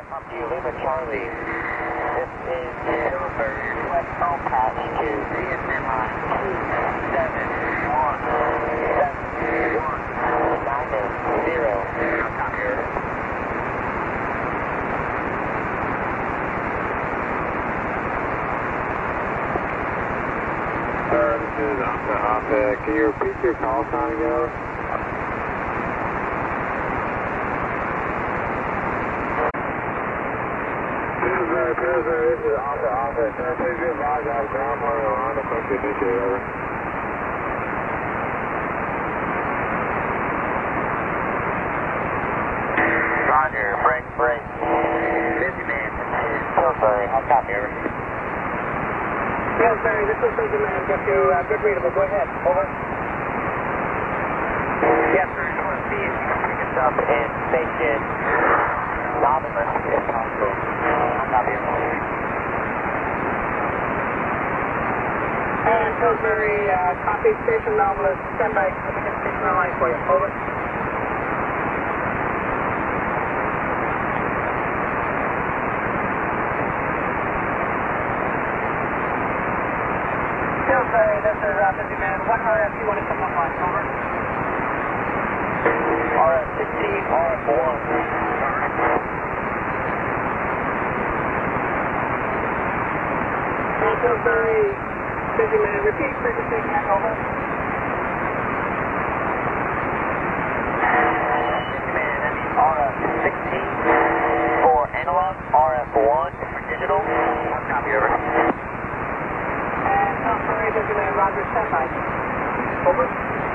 Copy, Lima Charlie. This is Pillsbury West Phone Patch to CSMI 2717190. I'll copy her. This is Alpha. Can you repeat your call sign again? Pillsbury, this is Alpha. Can I please be advised I have ground point on the quick initiate, over? Roger, break. Busy man, Pillsbury, I'll copy her. Pillsbury, this is Busy man, get you good readable, go ahead, over. Yes, sir, just want to see if you can pick us up in station Novelist, if possible. I'll copy her. And Pillsbury, copy station Novelist, stand by, let me get station on line for you, over. Pillsbury, this is Busy man, what RF you want to come up on, over? RF-16, RF-1. And Pillsbury, Busy man, repeat frequency again, over. Busy man, that means RF-16 for analog, RF-1 for digital. I'll copy over. And Pillsbury, Busy man, Roger, stand by. Over.